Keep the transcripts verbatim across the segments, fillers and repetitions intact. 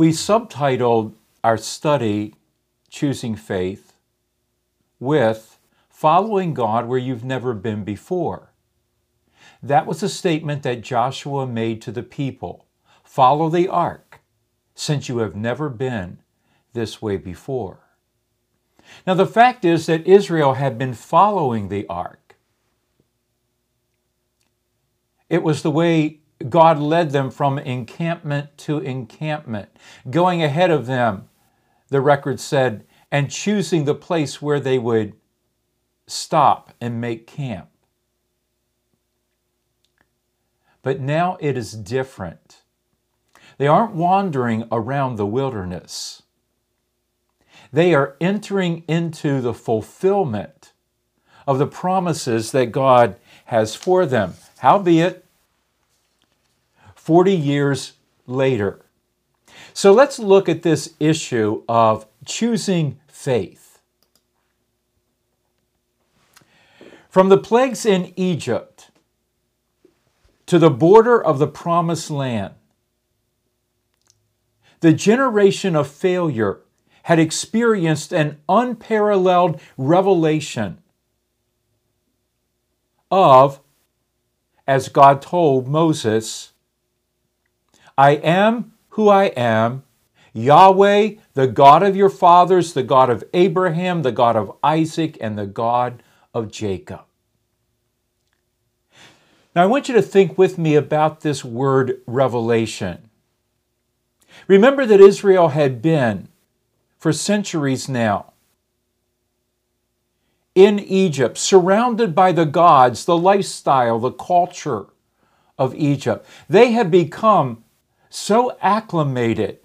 We subtitled our study, Choosing Faith, with Following God Where You've Never Been Before. That was a statement that Joshua made to the people. Follow the ark, since you have never been this way before. Now, the fact is that Israel had been following the ark. It was the way God led them from encampment to encampment, going ahead of them, the record said, and choosing the place where they would stop and make camp. But now it is different. They aren't wandering around the wilderness. They are entering into the fulfillment of the promises that God has for them. Howbeit, forty years later. So let's look at this issue of choosing faith. From the plagues in Egypt to the border of the Promised Land, the generation of failure had experienced an unparalleled revelation of, as God told Moses, I am who I am, Yahweh, the God of your fathers, the God of Abraham, the God of Isaac, and the God of Jacob. Now I want you to think with me about this word revelation. Remember that Israel had been, for centuries now, in Egypt, surrounded by the gods, the lifestyle, the culture of Egypt. They had become so acclimated,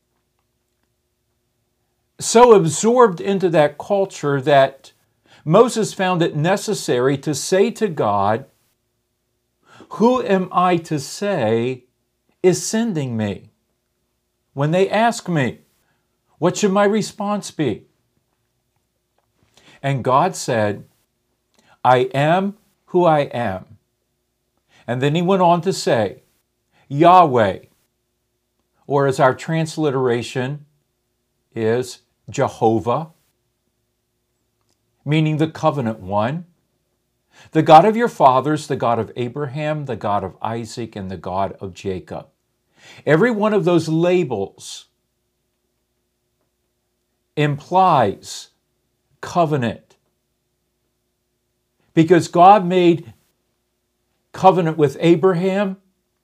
so absorbed into that culture that Moses found it necessary to say to God, who am I to say is sending me? When they ask me, what should my response be? And God said, I am who I am. And then he went on to say, Yahweh, or as our transliteration is Jehovah, meaning the covenant one, the God of your fathers, the God of Abraham, the God of Isaac, and the God of Jacob. Every one of those labels implies covenant, because God made covenant with Abraham.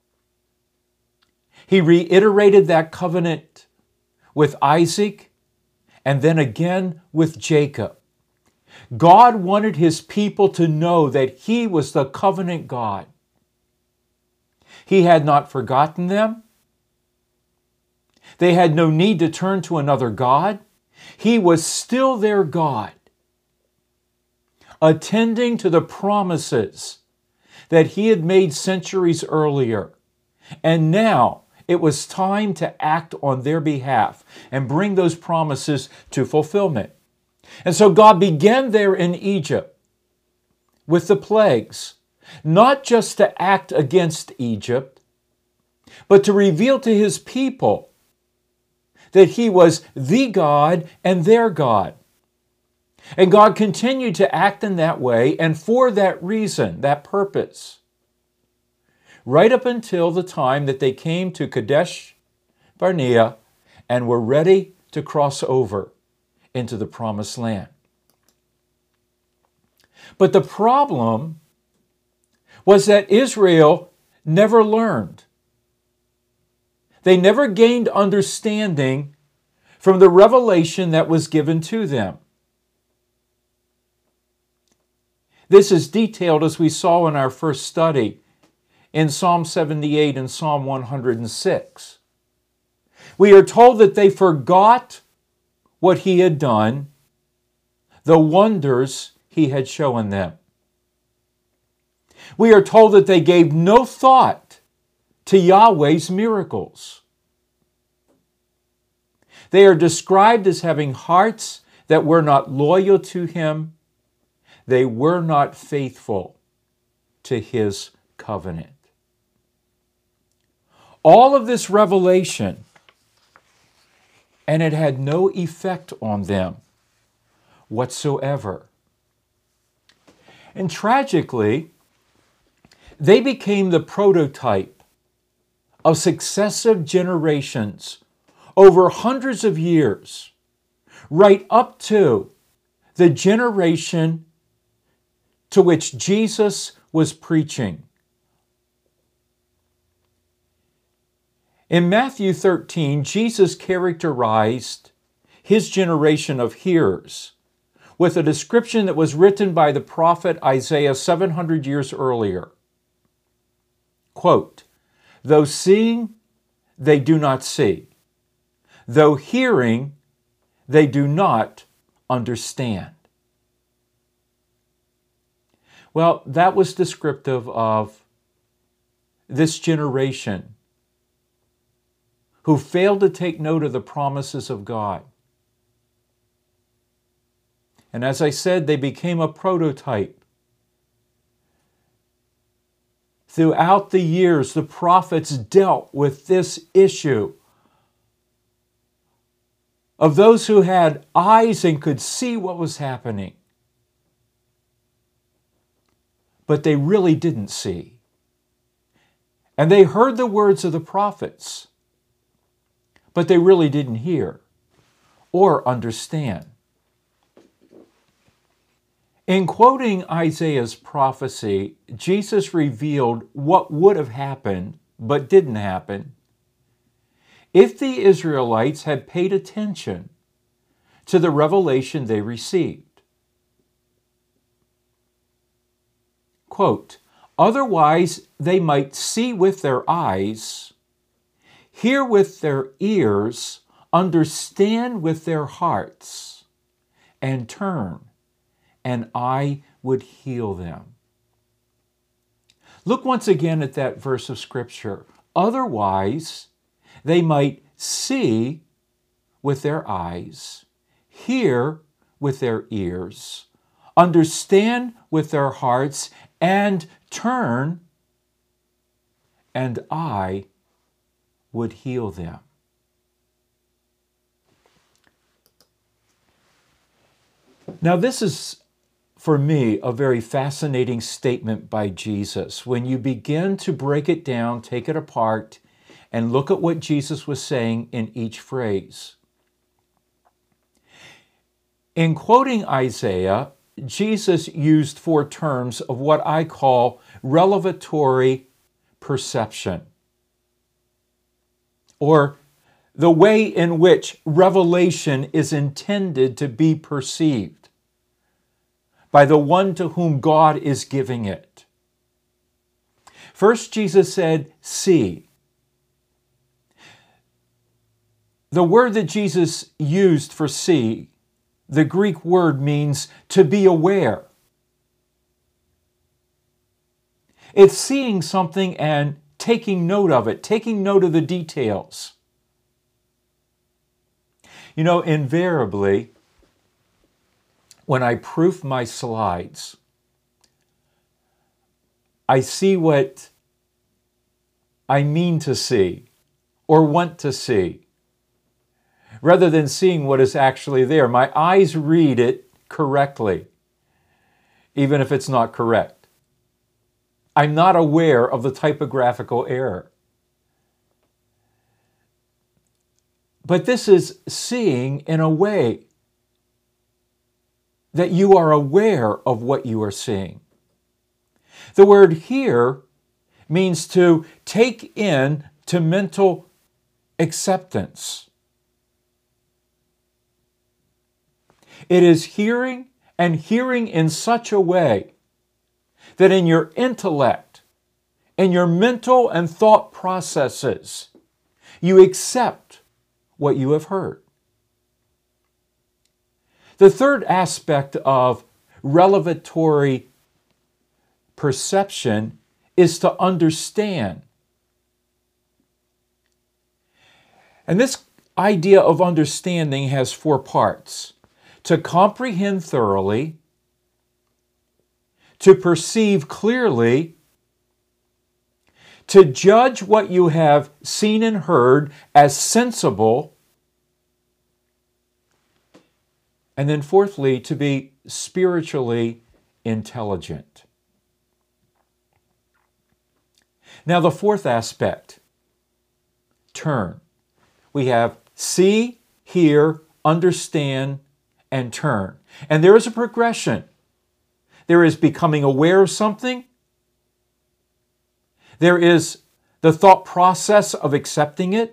He reiterated that covenant with Isaac and then again with Jacob. God wanted his people to know that he was the covenant God. He had not forgotten them. They had no need to turn to another God. He was still their God, attending to the promises that he had made centuries earlier. And now it was time to act on their behalf and bring those promises to fulfillment. And so God began there in Egypt with the plagues, not just to act against Egypt, but to reveal to his people that he was the God and their God. And God continued to act in that way and for that reason, that purpose, right up until the time that they came to Kadesh Barnea and were ready to cross over into the Promised Land. But the problem was that Israel never learned. They never gained understanding from the revelation that was given to them. This is detailed, as we saw in our first study, in Psalm seventy-eight and Psalm one hundred six. We are told that they forgot what he had done, the wonders he had shown them. We are told that they gave no thought to Yahweh's miracles. They are described as having hearts that were not loyal to him. They were not faithful to his covenant. All of this revelation and it had no effect on them whatsoever. And tragically, they became the prototype of successive generations over hundreds of years, right up to the generation to which Jesus was preaching. In Matthew thirteen, Jesus characterized his generation of hearers with a description that was written by the prophet Isaiah seven hundred years earlier. Quote, "Though seeing, they do not see. Though hearing, they do not understand." Well, that was descriptive of this generation who failed to take note of the promises of God. And as I said, they became a prototype. Throughout the years, the prophets dealt with this issue of those who had eyes and could see what was happening, but they really didn't see. And they heard the words of the prophets, but they really didn't hear or understand. In quoting Isaiah's prophecy, Jesus revealed what would have happened, but didn't happen, if the Israelites had paid attention to the revelation they received. Quote, "Otherwise they might see with their eyes, hear with their ears, understand with their hearts, and turn, and I would heal them." Look once again at that verse of Scripture. Otherwise, they might see with their eyes, hear with their ears, understand with their hearts, and turn, and I would heal them. Now, this is, for me, a very fascinating statement by Jesus. When you begin to break it down, take it apart, and look at what Jesus was saying in each phrase. In quoting Isaiah, Jesus used four terms of what I call revelatory perception, or the way in which revelation is intended to be perceived by the one to whom God is giving it. First, Jesus said, "See." The word that Jesus used for see, the Greek word, means to be aware. It's seeing something and taking note of it, taking note of the details. You know, invariably, when I proof my slides, I see what I mean to see or want to see, rather than seeing what is actually there. My eyes read it correctly, even if it's not correct. I'm not aware of the typographical error. But this is seeing in a way that you are aware of what you are seeing. The word hear means to take in to mental acceptance. It is hearing, and hearing in such a way that in your intellect, in your mental and thought processes, you accept what you have heard. The third aspect of revelatory perception is to understand. And this idea of understanding has four parts: to comprehend thoroughly, to perceive clearly, to judge what you have seen and heard as sensible, And then fourthly, to be spiritually intelligent. Now the fourth aspect, turn. We have see, hear, understand, and turn. And there is a progression. There is becoming aware of something. There is the thought process of accepting it.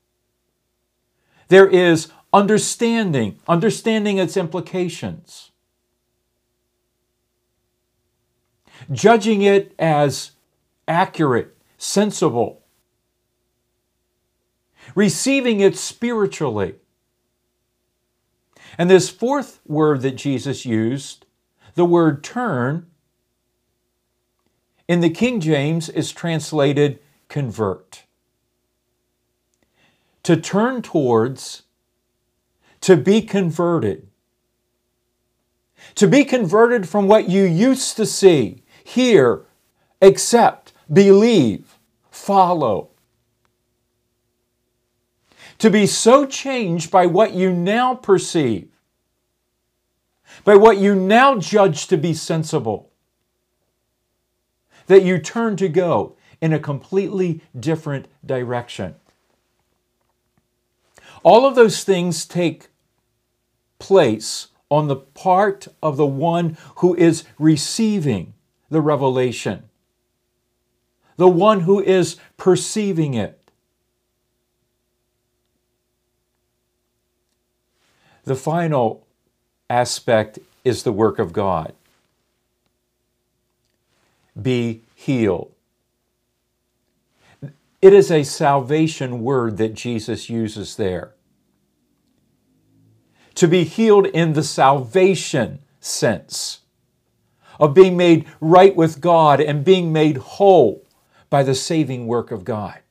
There is understanding, understanding its implications. Judging it as accurate, sensible. Receiving it spiritually. And this fourth word that Jesus used, the word turn, in the King James is translated convert. To turn towards, to be converted. To be converted from what you used to see, hear, accept, believe, follow. To be so changed by what you now perceive, by what you now judge to be sensible, that you turn to go in a completely different direction. All of those things take place on the part of the one who is receiving the revelation, the one who is perceiving it. The final aspect is the work of God. Be healed. It is a salvation word that Jesus uses there. To be healed in the salvation sense of being made right with God and being made whole by the saving work of God.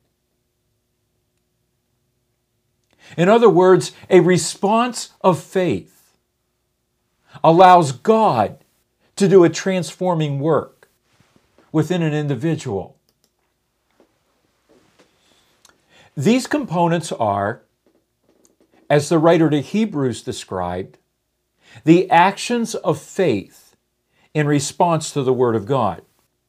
In other words, a response of faith allows God to do a transforming work within an individual. These components are, as the writer to Hebrews described, the actions of faith in response to the Word of God.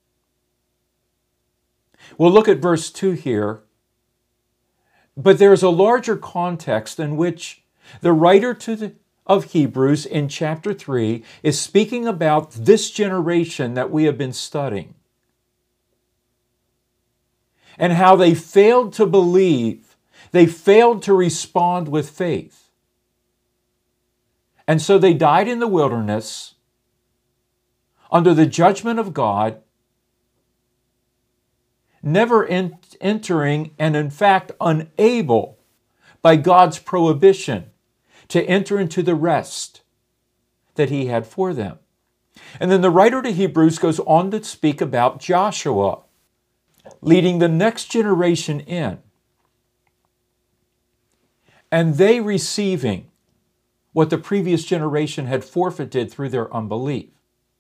We'll look at verse two here, but there's a larger context in which the writer to the, of Hebrews in chapter three is speaking about this generation that we have been studying and how they failed to believe, they failed to respond with faith. And so they died in the wilderness under the judgment of God, never in, entering and in fact unable by God's prohibition to enter into the rest that He had for them. And then the writer to Hebrews goes on to speak about Joshua leading the next generation in, and they receiving what the previous generation had forfeited through their unbelief.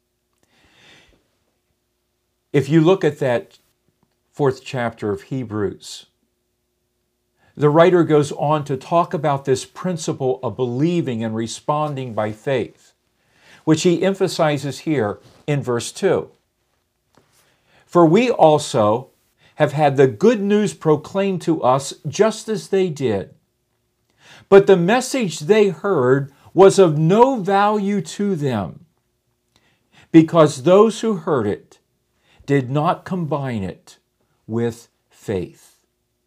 If you look at that fourth chapter of Hebrews, the writer goes on to talk about this principle of believing and responding by faith, which he emphasizes here in verse two. For we also have had the good news proclaimed to us just as they did. But the message they heard was of no value to them, because those who heard it did not combine it with faith.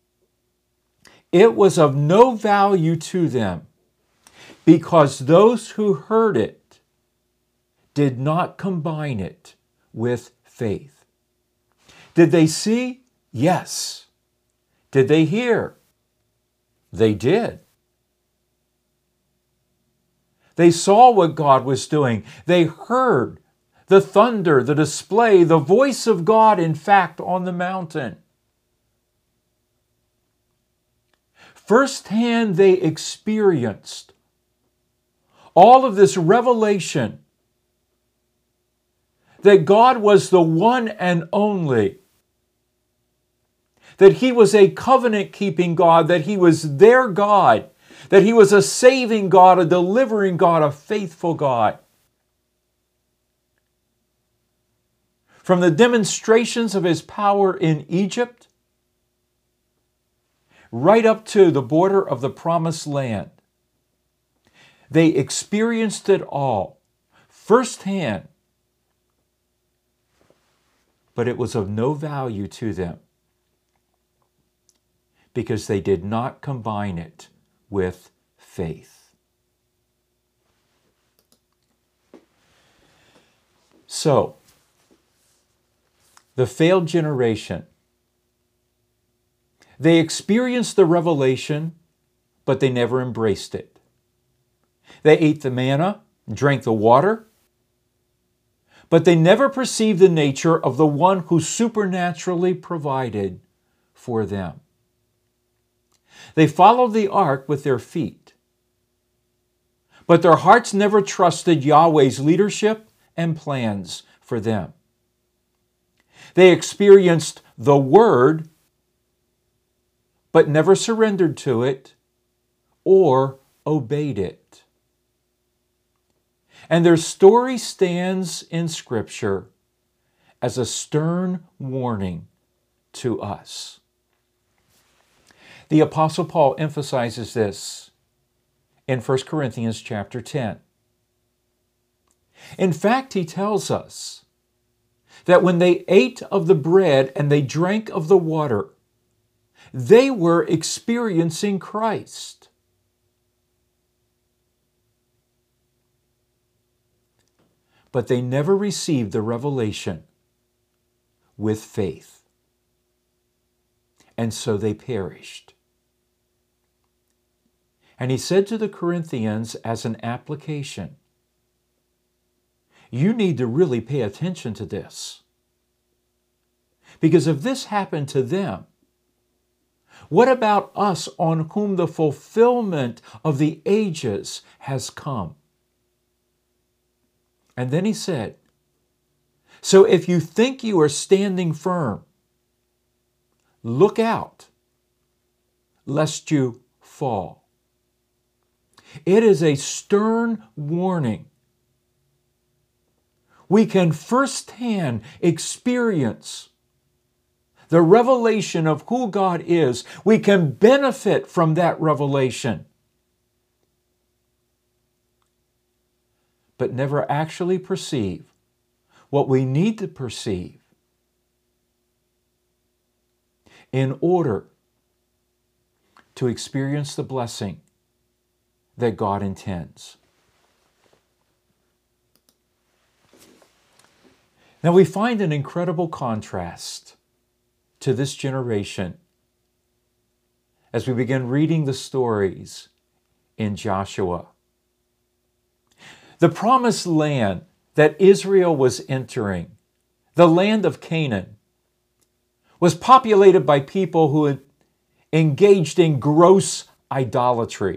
It was of no value to them, because those who heard it did not combine it with faith. Did they see? Yes. Did they hear? They did. They saw what God was doing. They heard the thunder, the display, the voice of God, in fact, on the mountain. Firsthand, they experienced all of this revelation that God was the one and only, that He was a covenant-keeping God, that He was their God, that he was a saving God, a delivering God, a faithful God. From the demonstrations of his power in Egypt, right up to the border of the Promised Land, they experienced it all firsthand, but it was of no value to them because they did not combine it with faith. So, the failed generation, they experienced the revelation, but they never embraced it. They ate the manna, drank the water, but they never perceived the nature of the one who supernaturally provided for them. They followed the ark with their feet, but their hearts never trusted Yahweh's leadership and plans for them. They experienced the Word, but never surrendered to it or obeyed it. And their story stands in Scripture as a stern warning to us. The Apostle Paul emphasizes this in First Corinthians chapter ten. In fact, he tells us that when they ate of the bread and they drank of the water, they were experiencing Christ. But they never received the revelation with faith. And so they perished. And he said to the Corinthians as an application, you need to really pay attention to this. Because if this happened to them, what about us on whom the fulfillment of the ages has come? And then he said, so if you think you are standing firm, look out, lest you fall. It is a stern warning. We can firsthand experience the revelation of who God is. We can benefit from that revelation, but never actually perceive what we need to perceive in order to experience the blessing that God intends. Now we find an incredible contrast to this generation as we begin reading the stories in Joshua. The promised land that Israel was entering, the land of Canaan, was populated by people who had engaged in gross idolatry.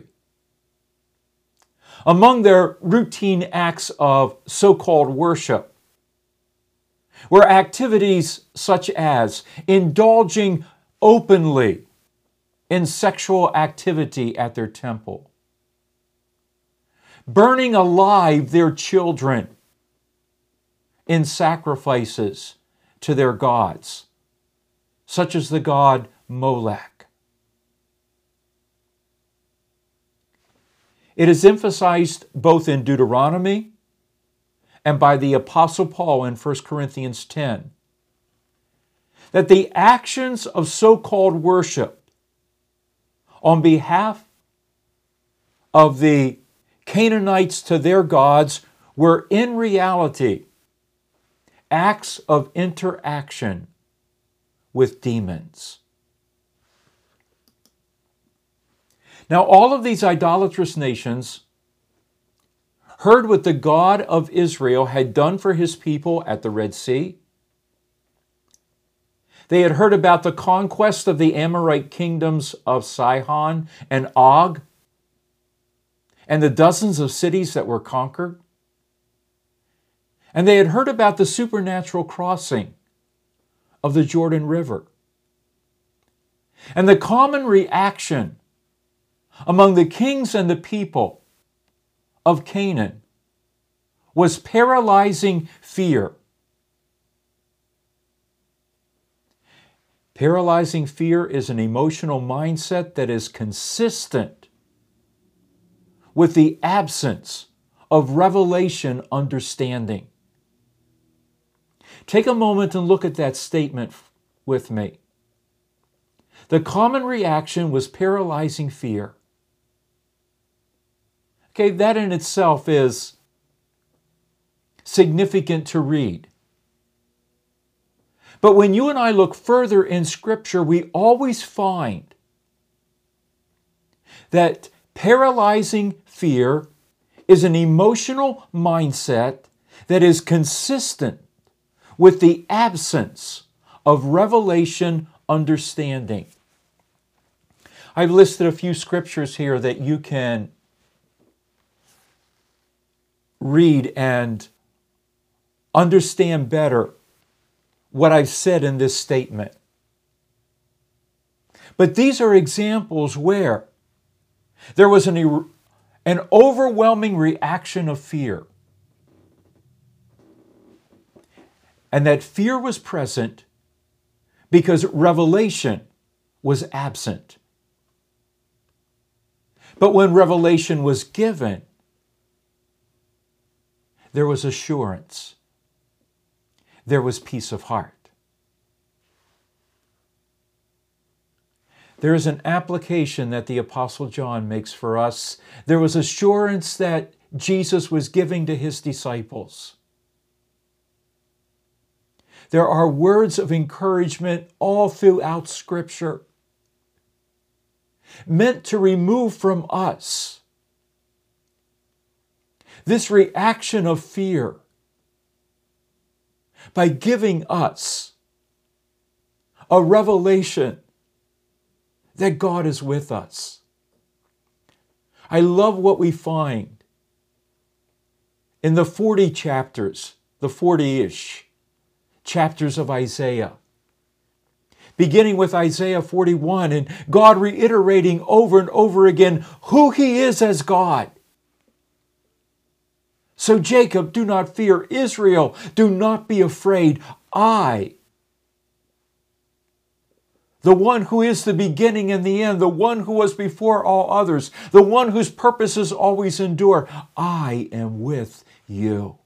Among their routine acts of so-called worship were activities such as indulging openly in sexual activity at their temple, burning alive their children in sacrifices to their gods, such as the god Molech. It is emphasized both in Deuteronomy and by the Apostle Paul in First Corinthians ten that the actions of so-called worship on behalf of the Canaanites to their gods were in reality acts of interaction with demons. Now, all of these idolatrous nations heard what the God of Israel had done for his people at the Red Sea. They had heard about the conquest of the Amorite kingdoms of Sihon and Og and the dozens of cities that were conquered. And they had heard about the supernatural crossing of the Jordan River. And the common reaction among the kings and the people of Canaan was paralyzing fear. Paralyzing fear is an emotional mindset that is consistent with the absence of revelation understanding. Take a moment and look at that statement with me. The common reaction was paralyzing fear. Okay, that in itself is significant to read. But when you and I look further in Scripture, we always find that paralyzing fear is an emotional mindset that is consistent with the absence of revelation understanding. I've listed a few scriptures here that you can read and understand better what I've said in this statement. But these are examples where there was an, an overwhelming reaction of fear. And that fear was present because revelation was absent. But when revelation was given, there was assurance. There was peace of heart. There is an application that the Apostle John makes for us. There was assurance that Jesus was giving to his disciples. There are words of encouragement all throughout Scripture, meant to remove from us this reaction of fear by giving us a revelation that God is with us. I love what we find in the forty chapters, the forty-ish chapters of Isaiah. Beginning with Isaiah forty-one, and God reiterating over and over again who He is as God. So Jacob, do not fear. Israel, do not be afraid. I, the one who is the beginning and the end, the one who was before all others, the one whose purposes always endure, I am with you.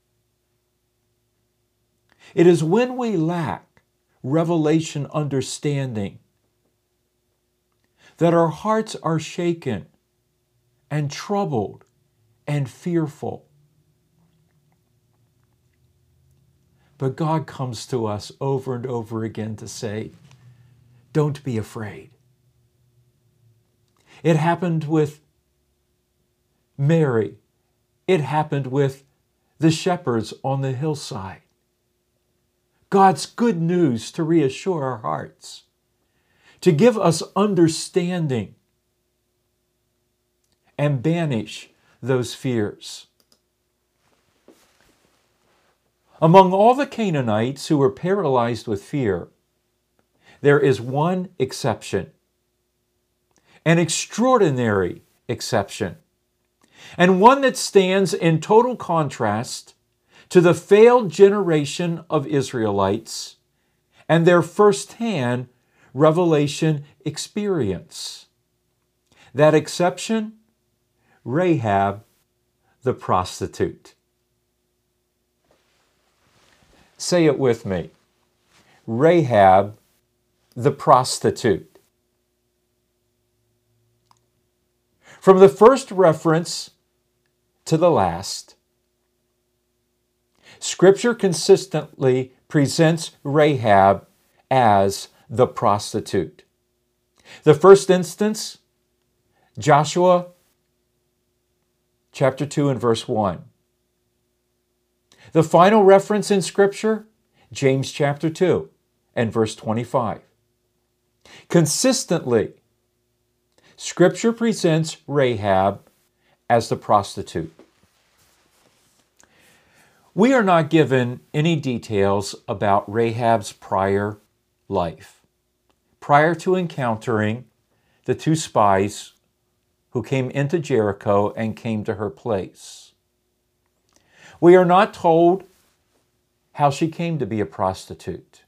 It is when we lack revelation understanding that our hearts are shaken and troubled and fearful. But God comes to us over and over again to say, don't be afraid. It happened with Mary. It happened with the shepherds on the hillside. God's good news to reassure our hearts, to give us understanding and banish those fears. Among all the Canaanites who were paralyzed with fear, there is one exception, an extraordinary exception, and one that stands in total contrast to the failed generation of Israelites and their first-hand revelation experience. That exception, Rahab the prostitute. Say it with me. Rahab the prostitute. From the first reference to the last, Scripture consistently presents Rahab as the prostitute. The first instance, Joshua chapter two and verse one. The final reference in Scripture, James chapter two and verse twenty-five. Consistently, Scripture presents Rahab as the prostitute. We are not given any details about Rahab's prior life. Prior to encountering the two spies who came into Jericho and came to her place. We are not told how she came to be a prostitute.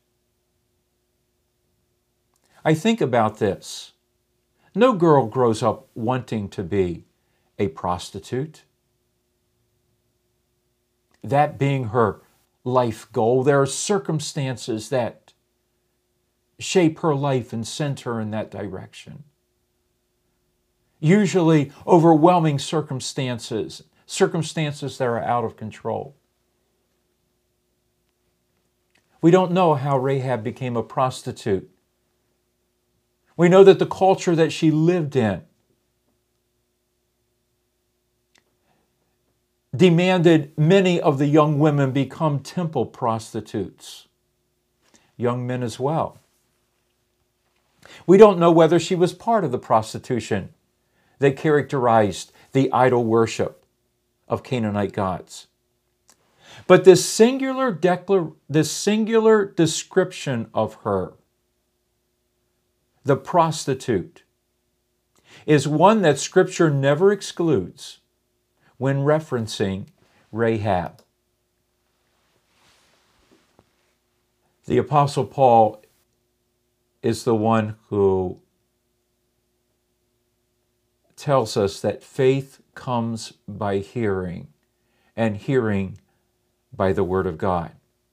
I think about this. No girl grows up wanting to be a prostitute. That being her life goal, there are circumstances that shape her life and send her in that direction. Usually overwhelming circumstances, circumstances that are out of control. We don't know how Rahab became a prostitute. We know that the culture that she lived in demanded many of the young women become temple prostitutes, young men as well. We don't know whether she was part of the prostitution that characterized the idol worship of Canaanite gods. But this singular, declar- this singular description of her, the prostitute, is one that Scripture never excludes when referencing Rahab. The Apostle Paul is the one who tells us that faith comes by hearing, and hearing by the Word of God.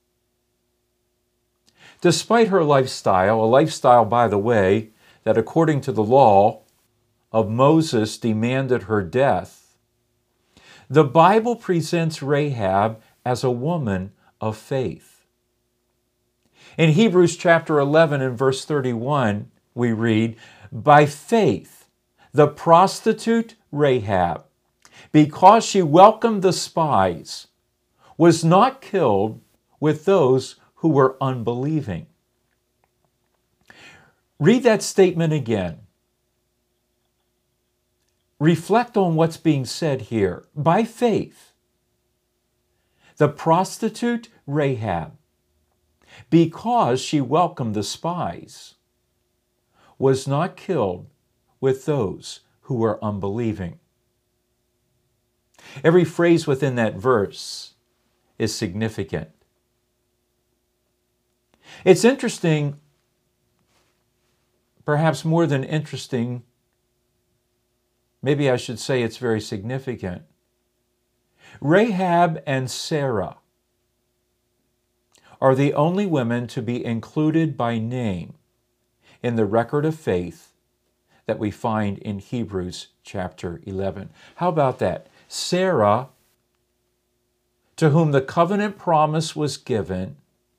Despite her lifestyle, a lifestyle, by the way, that according to the law of Moses demanded her death, the Bible presents Rahab as a woman of faith. In Hebrews chapter eleven and verse thirty-one, we read, "By faith, the prostitute Rahab, because she welcomed the spies, was not killed with those who were unbelieving." Read that statement again. Reflect on what's being said here. By faith, the prostitute Rahab, because she welcomed the spies, was not killed with those who were unbelieving. Every phrase within that verse is significant. It's interesting, perhaps more than interesting, maybe I should say it's very significant. Rahab and Sarah are the only women to be included by name in the record of faith that we find in Hebrews chapter eleven. How about that? Sarah, to whom the covenant promise was given,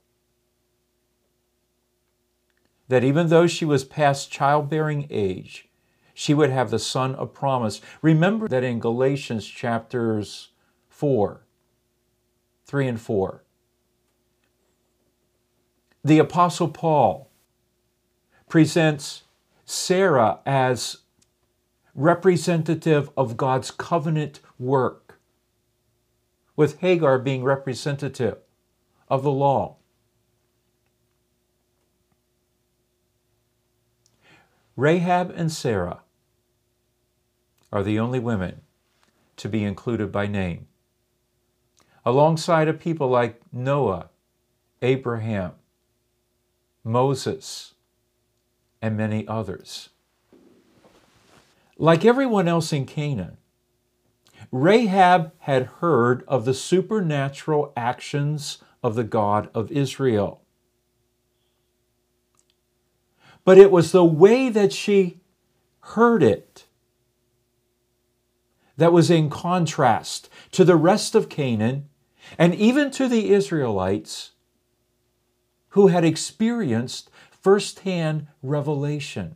that even though she was past childbearing age, she would have the son of promise. Remember that in Galatians chapters four, three and four, the Apostle Paul presents Sarah as representative of God's covenant work, with Hagar being representative of the law. Rahab and Sarah are the only women to be included by name, alongside of people like Noah, Abraham, Moses, and many others. Like everyone else in Canaan, Rahab had heard of the supernatural actions of the God of Israel. But it was the way that she heard it that was in contrast to the rest of Canaan and even to the Israelites who had experienced firsthand revelation.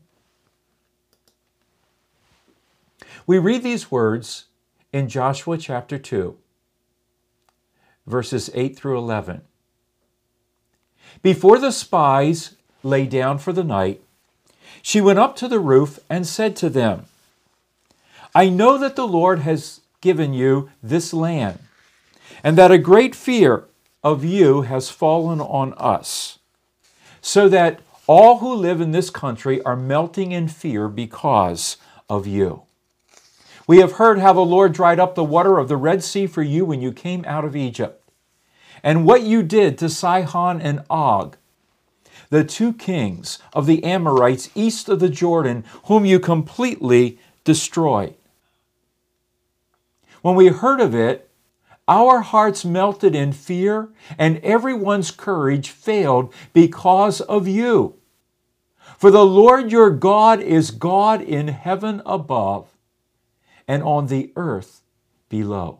We read these words in Joshua chapter two, verses eight through eleven. Before the spies lay down for the night, she went up to the roof and said to them, "I know that the Lord has given you this land, and that a great fear of you has fallen on us, so that all who live in this country are melting in fear because of you." We have heard how the Lord dried up the water of the Red Sea for you when you came out of Egypt, and what you did to Sihon and Og, the two kings of the Amorites east of the Jordan, whom you completely destroyed. When we heard of it, our hearts melted in fear, and everyone's courage failed because of you. For the Lord your God is God in heaven above and on the earth below.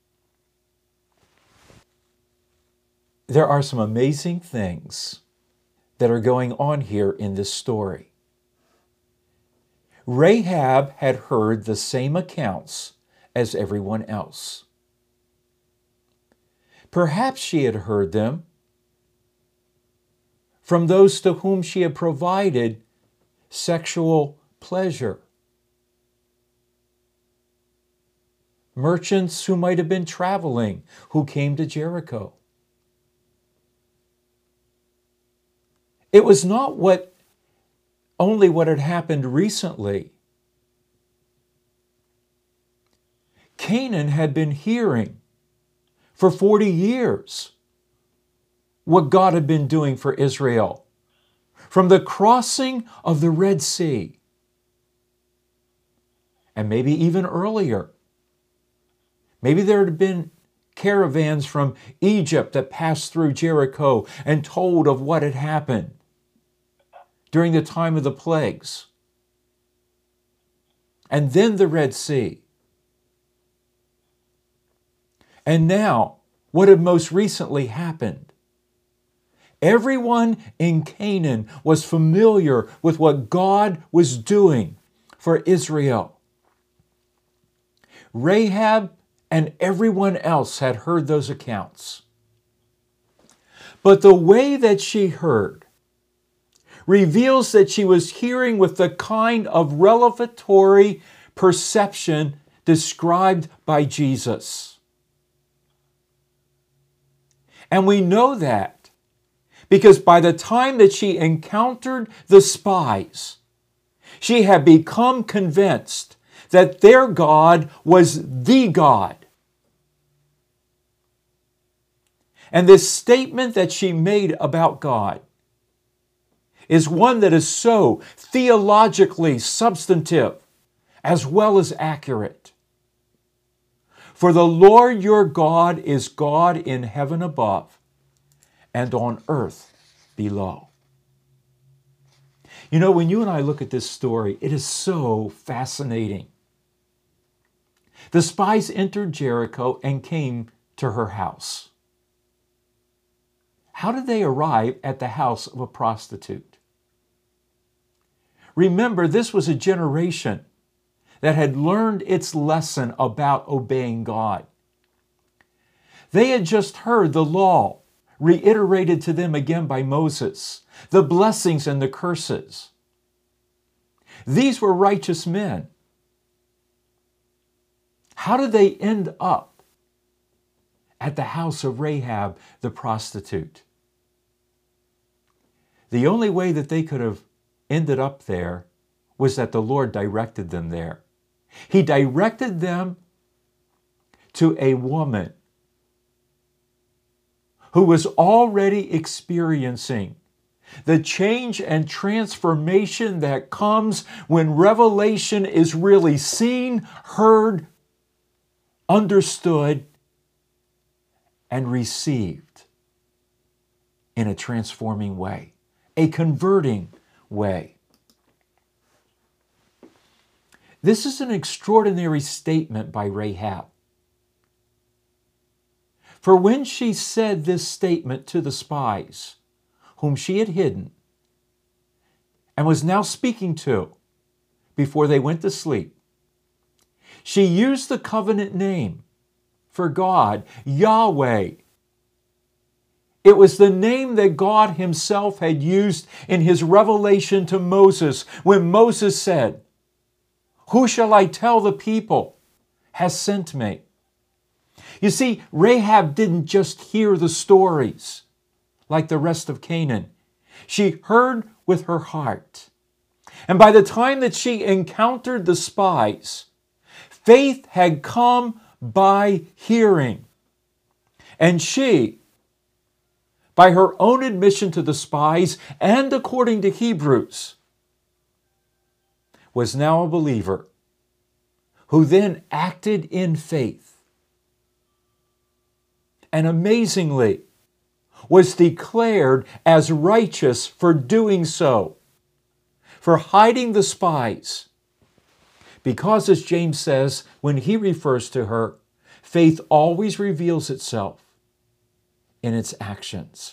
There are some amazing things that are going on here in this story. Rahab had heard the same accounts as everyone else. Perhaps she had heard them from those to whom she had provided sexual pleasure. Merchants who might have been traveling, who came to Jericho. It was not what only what had happened recently. Canaan had been hearing for forty years what God had been doing for Israel, from the crossing of the Red Sea, and maybe even earlier. Maybe there had been caravans from Egypt that passed through Jericho and told of what had happened during the time of the plagues. And then the Red Sea. And now, what had most recently happened? Everyone in Canaan was familiar with what God was doing for Israel. Rahab and everyone else had heard those accounts. But the way that she heard reveals that she was hearing with the kind of revelatory perception described by Jesus. And we know that because by the time that she encountered the spies, she had become convinced that their God was the God. And this statement that she made about God is one that is so theologically substantive as well as accurate. For the Lord your God is God in heaven above and on earth below. You know, when you and I look at this story, it is so fascinating. The spies entered Jericho and came to her house. How did they arrive at the house of a prostitute? Remember, this was a generation that had learned its lesson about obeying God. They had just heard the law reiterated to them again by Moses, the blessings and the curses. These were righteous men. How did they end up at the house of Rahab the prostitute? The only way that they could have ended up there was that the Lord directed them there. He directed them to a woman who was already experiencing the change and transformation that comes when revelation is really seen, heard, understood, and received in a transforming way, a converting way. This is an extraordinary statement by Rahab. For when she said this statement to the spies, whom she had hidden, and was now speaking to before they went to sleep, she used the covenant name for God, Yahweh. It was the name that God himself had used in his revelation to Moses when Moses said, "Who shall I tell the people has sent me?" You see, Rahab didn't just hear the stories like the rest of Canaan. She heard with her heart. And by the time that she encountered the spies, Faith had come by hearing. And she, by her own admission to the spies and according to Hebrews, was now a believer who then acted in faith. And amazingly, was declared as righteous for doing so, for hiding the spies. Because, as James says, when he refers to her, faith always reveals itself in its actions.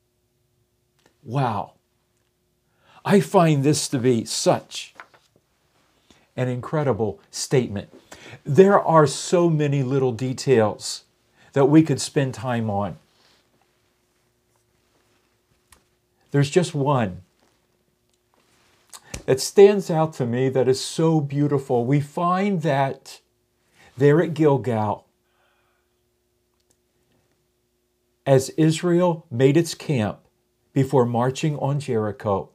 Wow. I find this to be such an incredible statement. There are so many little details that we could spend time on. There's just one that stands out to me that is so beautiful. We find that there at Gilgal, as Israel made its camp before marching on Jericho,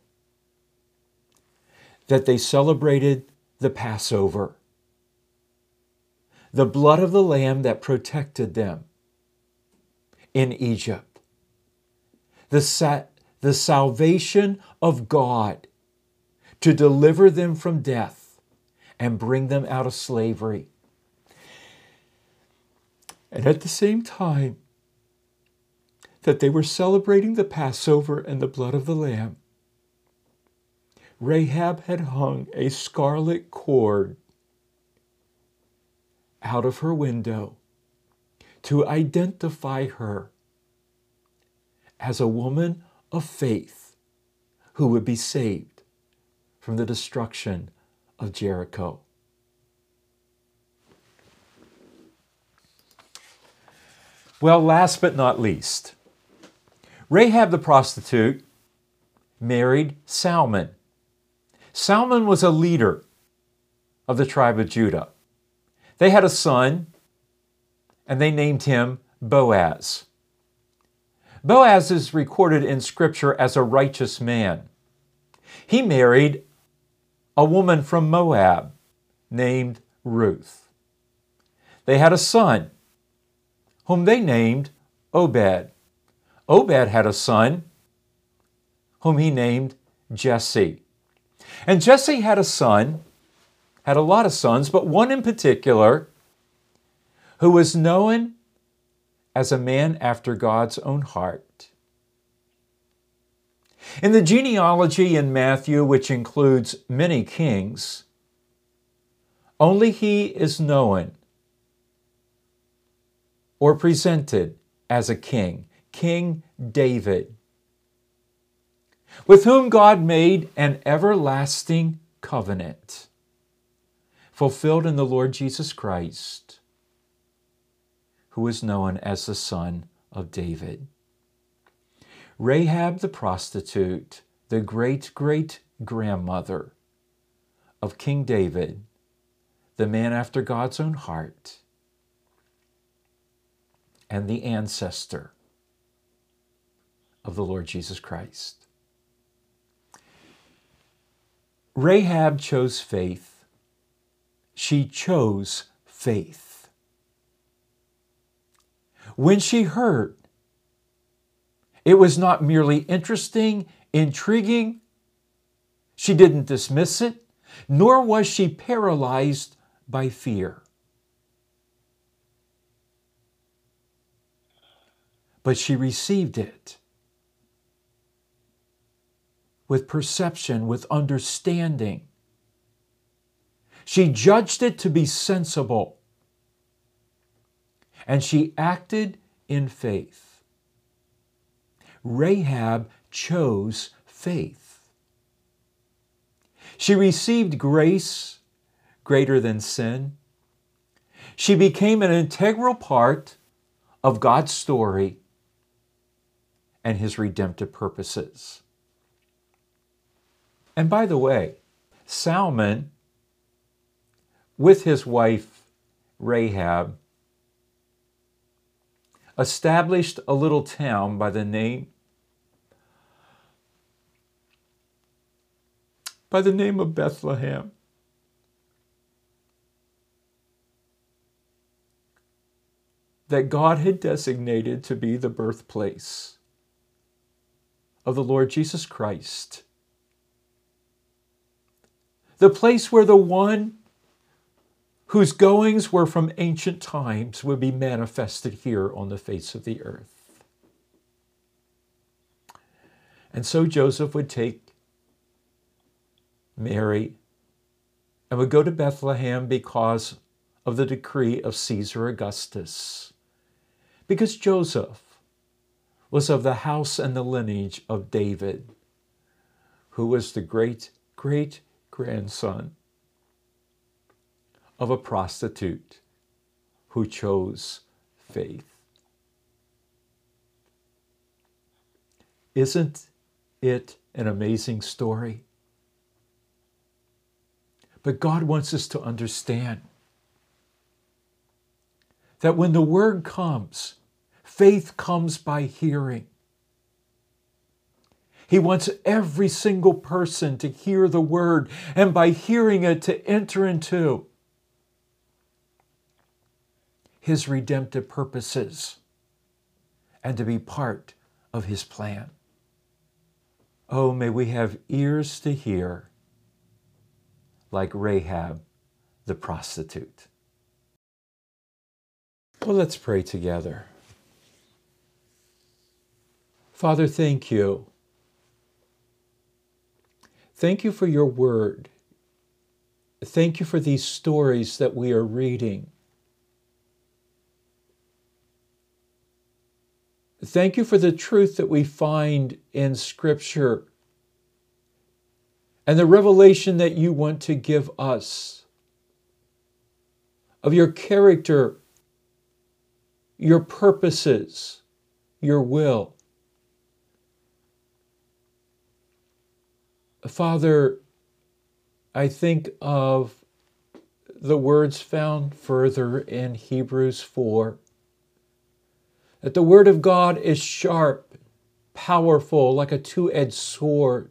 that they celebrated the Passover, the blood of the Lamb that protected them in Egypt, the, sa- the salvation of God to deliver them from death and bring them out of slavery. And at the same time that they were celebrating the Passover and the blood of the Lamb, Rahab had hung a scarlet cord out of her window to identify her as a woman of faith who would be saved from the destruction of Jericho. Well, last but not least, Rahab the prostitute married Salmon. Salmon was a leader of the tribe of Judah. They had a son, and they named him Boaz. Boaz is recorded in Scripture as a righteous man. He married a woman from Moab named Ruth. They had a son whom they named Obed. Obed had a son whom he named Jesse. And Jesse had a son, had a lot of sons, but one in particular who was known as a man after God's own heart. In the genealogy in Matthew, which includes many kings, only he is known or presented as a king, King David, with whom God made an everlasting covenant, fulfilled in the Lord Jesus Christ, who is known as the Son of David. Rahab the prostitute, the great-great-grandmother of King David, the man after God's own heart, and the ancestor of the Lord Jesus Christ. Rahab chose faith. She chose faith. When she heard, it was not merely interesting, intriguing. She didn't dismiss it, nor was she paralyzed by fear. But she received it with perception, with understanding. She judged it to be sensible, and she acted in faith. Rahab chose faith. She received grace greater than sin. She became an integral part of God's story and His redemptive purposes. And by the way, Salmon, with his wife Rahab, established a little town by the name by the name of Bethlehem. that God had designated to be the birthplace of the Lord Jesus Christ. The place where the one whose goings were from ancient times would be manifested here on the face of the earth. And so Joseph would take Mary and would go to Bethlehem because of the decree of Caesar Augustus. Because Joseph was of the house and the lineage of David, who was the great, great grandson of a prostitute who chose faith. Isn't it an amazing story? But God wants us to understand that when the word comes, faith comes by hearing. He wants every single person to hear the word, and by hearing it to enter into his redemptive purposes and to be part of his plan. Oh, may we have ears to hear like Rahab the prostitute. Well, let's pray together. Father, thank you. Thank you for your word. Thank you for these stories that we are reading. Thank you for the truth that we find in Scripture and the revelation that you want to give us of your character, your purposes, your will. Father, I think of the words found further in Hebrews four, that the Word of God is sharp, powerful, like a two-edged sword.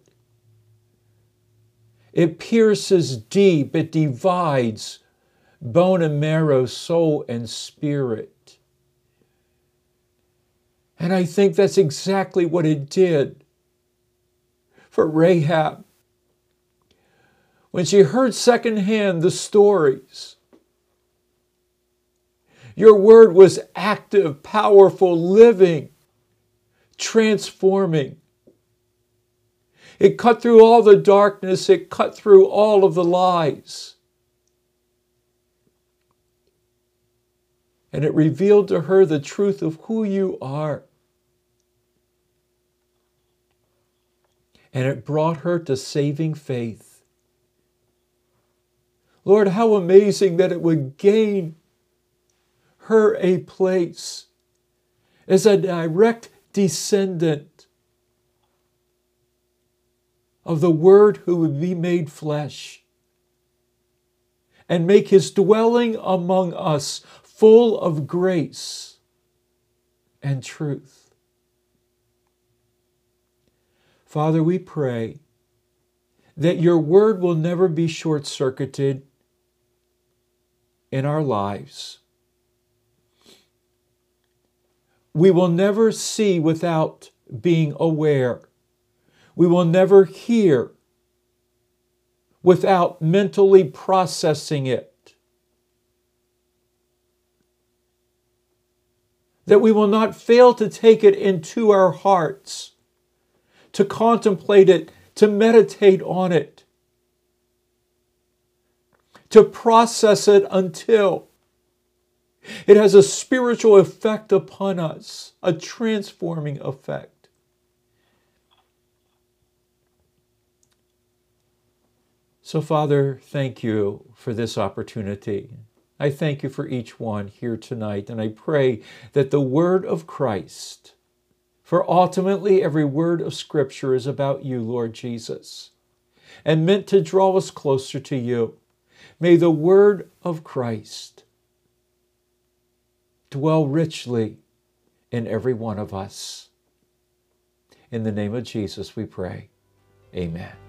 It pierces deep, it divides bone and marrow, soul and spirit. And I think that's exactly what it did for Rahab. When she heard secondhand the stories, your word was active, powerful, living, transforming. It cut through all the darkness. It cut through all of the lies. And it revealed to her the truth of who you are. And it brought her to saving faith. Lord, how amazing that it would gain her a place as a direct descendant of the Word who would be made flesh and make his dwelling among us full of grace and truth. Father, we pray that your word will never be short-circuited in our lives. We will never see without being aware. We will never hear without mentally processing it. That we will not fail to take it into our hearts, to contemplate it, to meditate on it, to process it until it has a spiritual effect upon us, a transforming effect. So, Father, thank you for this opportunity. I thank you for each one here tonight, and I pray that the word of Christ, for ultimately every word of Scripture is about you, Lord Jesus, and meant to draw us closer to you. May the word of Christ dwell richly in every one of us. In the name of Jesus we pray. Amen.